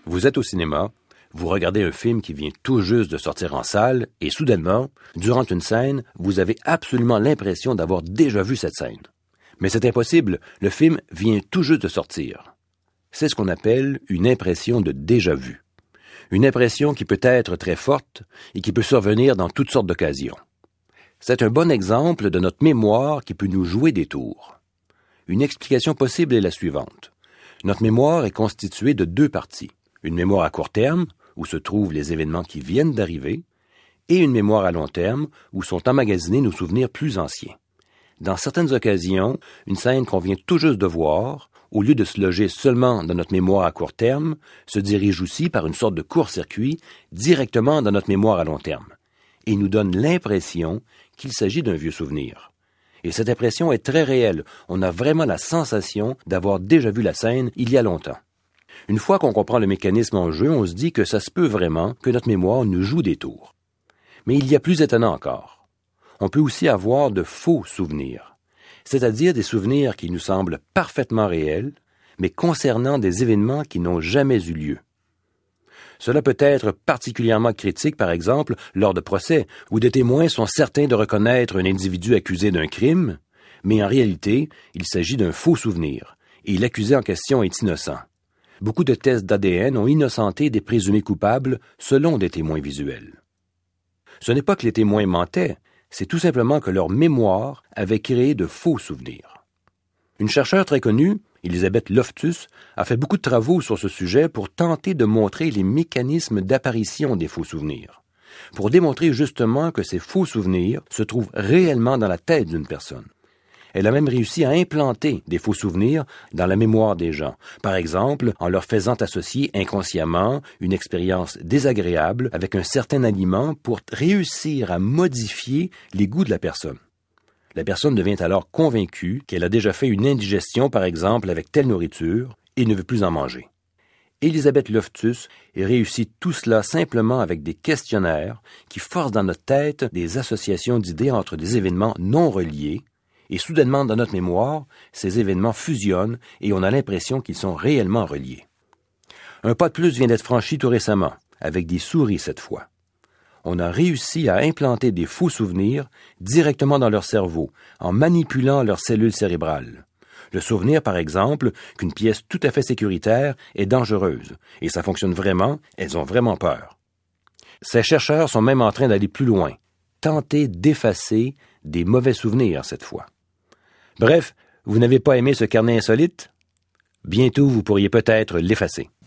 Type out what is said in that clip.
Vous êtes au cinéma, vous regardez un film qui vient tout juste de sortir en salle et soudainement, durant une scène, vous avez absolument l'impression d'avoir déjà vu cette scène. Mais c'est impossible, le film vient tout juste de sortir. C'est ce qu'on appelle une impression de déjà-vu. Une impression qui peut être très forte et qui peut survenir dans toutes sortes d'occasions. C'est un bon exemple de notre mémoire qui peut nous jouer des tours. Une explication possible est la suivante. Notre mémoire est constituée de deux parties. Une mémoire à court terme, où se trouvent les événements qui viennent d'arriver, et une mémoire à long terme, où sont emmagasinés nos souvenirs plus anciens. Dans certaines occasions, une scène qu'on vient tout juste de voir, au lieu de se loger seulement dans notre mémoire à court terme, se dirige aussi par une sorte de court-circuit directement dans notre mémoire à long terme, et nous donne l'impression qu'il s'agit d'un vieux souvenir. Et cette impression est très réelle, on a vraiment la sensation d'avoir déjà vu la scène il y a longtemps. Une fois qu'on comprend le mécanisme en jeu, on se dit que ça se peut vraiment que notre mémoire nous joue des tours. Mais il y a plus étonnant encore. On peut aussi avoir de faux souvenirs, c'est-à-dire des souvenirs qui nous semblent parfaitement réels, mais concernant des événements qui n'ont jamais eu lieu. Cela peut être particulièrement critique, par exemple, lors de procès, où des témoins sont certains de reconnaître un individu accusé d'un crime, mais en réalité, il s'agit d'un faux souvenir, et l'accusé en question est innocent. Beaucoup de tests d'ADN ont innocenté des présumés coupables selon des témoins visuels. Ce n'est pas que les témoins mentaient, c'est tout simplement que leur mémoire avait créé de faux souvenirs. Une chercheure très connue, Elisabeth Loftus, a fait beaucoup de travaux sur ce sujet pour tenter de montrer les mécanismes d'apparition des faux souvenirs, pour démontrer justement que ces faux souvenirs se trouvent réellement dans la tête d'une personne. Elle a même réussi à implanter des faux souvenirs dans la mémoire des gens, par exemple en leur faisant associer inconsciemment une expérience désagréable avec un certain aliment pour réussir à modifier les goûts de la personne. La personne devient alors convaincue qu'elle a déjà fait une indigestion, par exemple, avec telle nourriture et ne veut plus en manger. Elisabeth Loftus réussit tout cela simplement avec des questionnaires qui forcent dans notre tête des associations d'idées entre des événements non reliés. Et soudainement, dans notre mémoire, ces événements fusionnent et on a l'impression qu'ils sont réellement reliés. Un pas de plus vient d'être franchi tout récemment, avec des souris cette fois. On a réussi à implanter des faux souvenirs directement dans leur cerveau, en manipulant leurs cellules cérébrales. Le souvenir, par exemple, qu'une pièce tout à fait sécuritaire est dangereuse, et ça fonctionne vraiment, elles ont vraiment peur. Ces chercheurs sont même en train d'aller plus loin, tenter d'effacer des mauvais souvenirs cette fois. Bref, vous n'avez pas aimé ce carnet insolite? Bientôt, vous pourriez peut-être l'effacer.